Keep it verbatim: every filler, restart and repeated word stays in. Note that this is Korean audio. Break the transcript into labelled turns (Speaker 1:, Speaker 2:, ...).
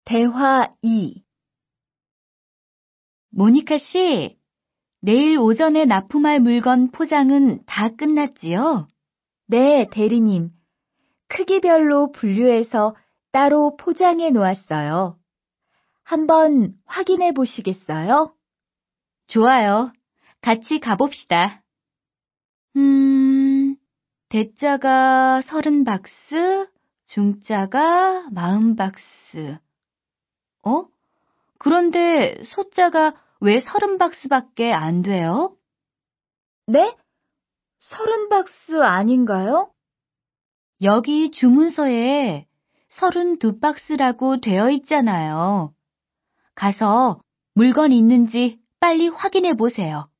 Speaker 1: 대화 이.
Speaker 2: 모니카 씨, 내일 오전에 납품할 물건 포장은 다 끝났지요?
Speaker 1: 네, 대리님. 크기별로 분류해서 따로 포장해 놓았어요. 한번 확인해 보시겠어요?
Speaker 2: 좋아요. 같이 가봅시다. 음, 대자가 서른 박스, 중자가 마흔 박스. 어? 그런데 소자가 왜 서른 박스밖에 안 돼요?
Speaker 1: 네? 서른 박스 아닌가요?
Speaker 2: 여기 주문서에 서른두 박스라고 되어 있잖아요. 가서 물건 있는지 빨리 확인해 보세요.